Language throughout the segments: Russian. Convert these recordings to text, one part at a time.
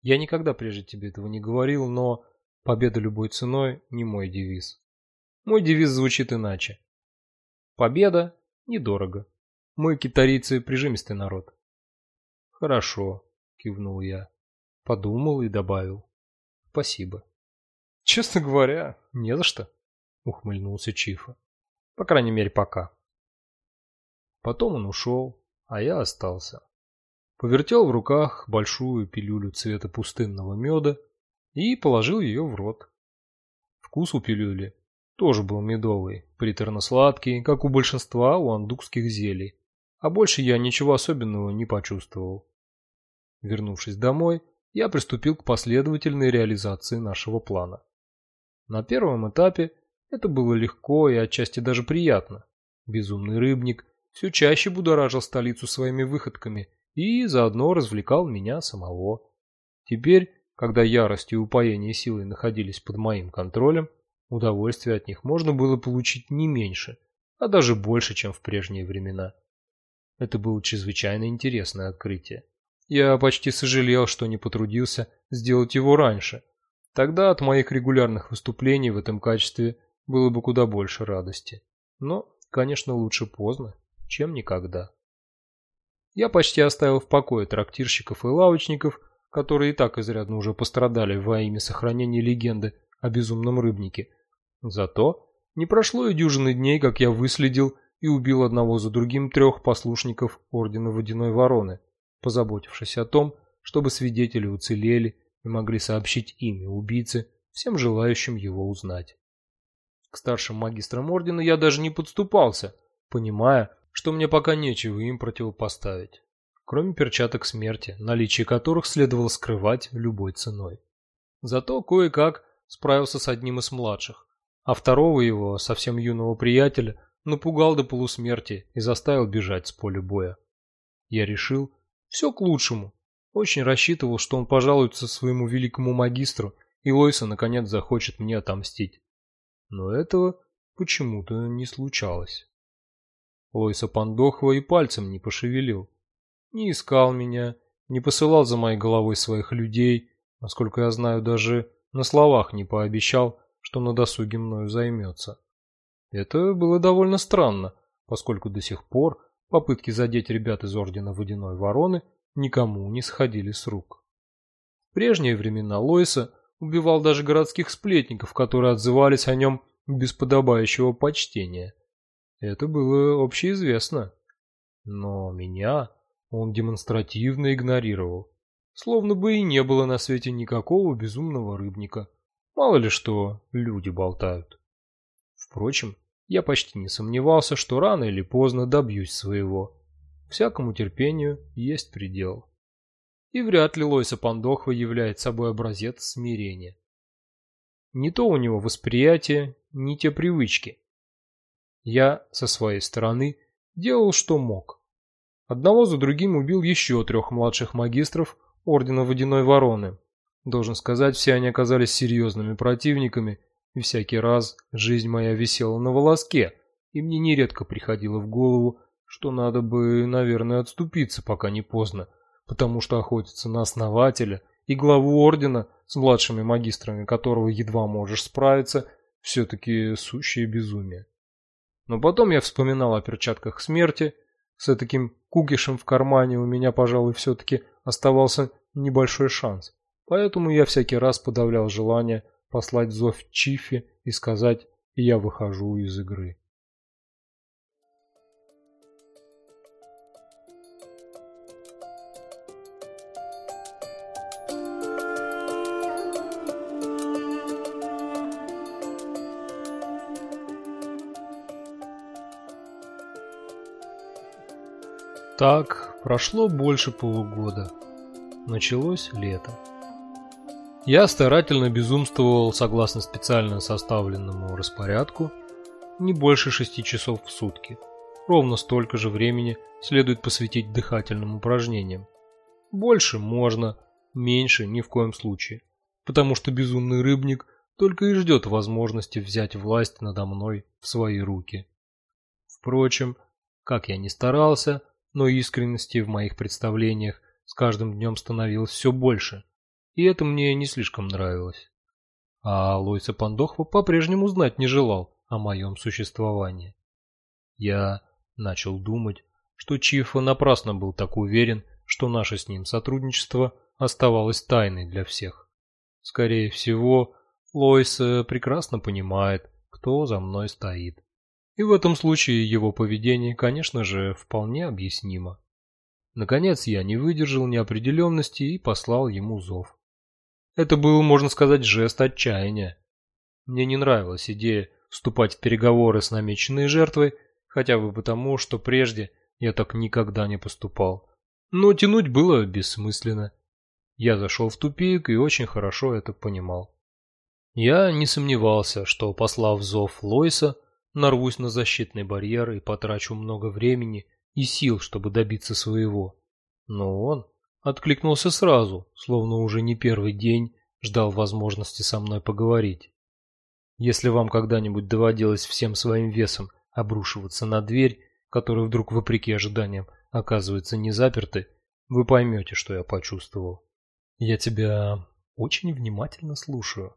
Я никогда прежде тебе этого не говорил, но победа любой ценой не мой девиз. Мой девиз звучит иначе. Победа недорого. Мы, китарийцы, прижимистый народ. Хорошо, кивнул я. Подумал и добавил. Спасибо. Честно говоря, не за что, ухмыльнулся Чифа. По крайней мере, пока. Потом он ушел, а я остался. Повертел в руках большую пилюлю цвета пустынного меда и положил ее в рот. Вкус у пилюли тоже был медовый, приторно-сладкий, как у большинства уандукских зелий, а больше я ничего особенного не почувствовал. Вернувшись домой, я приступил к последовательной реализации нашего плана. На первом этапе это было легко и отчасти даже приятно. Безумный рыбник все чаще будоражил столицу своими выходками и заодно развлекал меня самого. Теперь, когда ярость и упоение силой находились под моим контролем, удовольствие от них можно было получить не меньше, а даже больше, чем в прежние времена. Это было чрезвычайно интересное открытие. Я почти сожалел, что не потрудился сделать его раньше. Тогда от моих регулярных выступлений в этом качестве было бы куда больше радости. Но, конечно, лучше поздно, чем никогда. Я почти оставил в покое трактирщиков и лавочников, которые и так изрядно уже пострадали во имя сохранения легенды о безумном рыбнике. Зато не прошло и дюжины дней, как я выследил и убил одного за другим 3 послушников Ордена Водяной Вороны, позаботившись о том, чтобы свидетели уцелели и могли сообщить имя убийцы всем желающим его узнать. К старшим магистрам Ордена я даже не подступался, понимая, что мне пока нечего им противопоставить, кроме перчаток смерти, наличие которых следовало скрывать любой ценой. Зато кое-как справился с одним из младших, а второго его, совсем юного приятеля, напугал до полусмерти и заставил бежать с поля боя. Я решил, все к лучшему. Очень рассчитывал, что он пожалуется своему великому магистру, и Лойса наконец захочет мне отомстить. Но этого почему-то не случалось. Лойса Пандохва и пальцем не пошевелил. Не искал меня, не посылал за моей головой своих людей, насколько я знаю, даже на словах не пообещал, что на досуге мною займется. Это было довольно странно, поскольку до сих пор попытки задеть ребят из Ордена Водяной Вороны никому не сходили с рук. В прежние времена Лойса убивал даже городских сплетников, которые отзывались о нем без подобающего почтения. Это было общеизвестно. Но меня он демонстративно игнорировал, словно бы и не было на свете никакого безумного рыбника. Мало ли что люди болтают. Впрочем, я почти не сомневался, что рано или поздно добьюсь своего. Всякому терпению есть предел. И вряд ли Лойса Пандохва является собой образец смирения. Не то у него восприятие, не те привычки. Я, со своей стороны, делал, что мог. Одного за другим убил еще 3 младших магистров Ордена Водяной Вороны. Должен сказать, все они оказались серьезными противниками, и всякий раз жизнь моя висела на волоске, и мне нередко приходило в голову, что надо бы, наверное, отступиться, пока не поздно, потому что охотиться на основателя и главу Ордена с младшими магистрами, которого едва можешь справиться, все-таки сущее безумие. Но потом я вспоминал о перчатках смерти. С таким кукишем в кармане у меня, пожалуй, все-таки оставался небольшой шанс. Поэтому я всякий раз подавлял желание послать зов Чифе и сказать «я выхожу из игры». Так, прошло больше полугода. Началось лето. Я старательно безумствовал согласно специально составленному распорядку не больше 6 часов в сутки. Ровно столько же времени следует посвятить дыхательным упражнениям. Больше можно, меньше ни в коем случае, потому что безумный рыбник только и ждет возможности взять власть надо мной в свои руки. Впрочем, как я ни старался, но искренности в моих представлениях с каждым днем становилось все больше, и это мне не слишком нравилось. А Лойса Пандохва по-прежнему знать не желал о моем существовании. Я начал думать, что Чифа напрасно был так уверен, что наше с ним сотрудничество оставалось тайной для всех. Скорее всего, Лойса прекрасно понимает, кто за мной стоит. И в этом случае его поведение, конечно же, вполне объяснимо. Наконец я не выдержал неопределенности и послал ему зов. Это был, можно сказать, жест отчаяния. Мне не нравилась идея вступать в переговоры с намеченной жертвой, хотя бы потому, что прежде я так никогда не поступал. Но тянуть было бессмысленно. Я зашел в тупик и очень хорошо это понимал. Я не сомневался, что, послав зов Лойса, нарвусь на защитный барьер и потрачу много времени и сил, чтобы добиться своего. Но он откликнулся сразу, словно уже не первый день ждал возможности со мной поговорить. Если вам когда-нибудь доводилось всем своим весом обрушиваться на дверь, которая вдруг, вопреки ожиданиям, оказывается не запертой, вы поймете, что я почувствовал. Я тебя очень внимательно слушаю.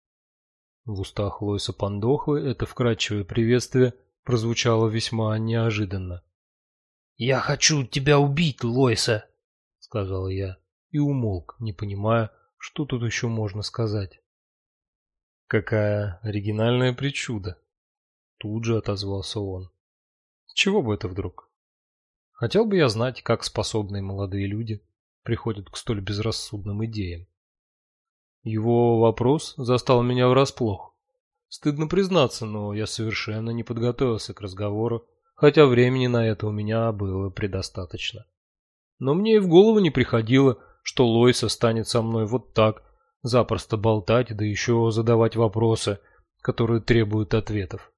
В устах Лойса Пандохвы это вкрадчивое приветствие прозвучало весьма неожиданно. «Я хочу тебя убить, Лойса!» — сказал я и умолк, не понимая, что тут еще можно сказать. «Какая оригинальная причуда!» Тут же отозвался он. «С чего бы это вдруг? Хотел бы я знать, как способные молодые люди приходят к столь безрассудным идеям». Его вопрос застал меня врасплох. Стыдно признаться, но я совершенно не подготовился к разговору, хотя времени на это у меня было предостаточно. Но мне и в голову не приходило, что Лойса станет со мной вот так, запросто болтать, да еще задавать вопросы, которые требуют ответов.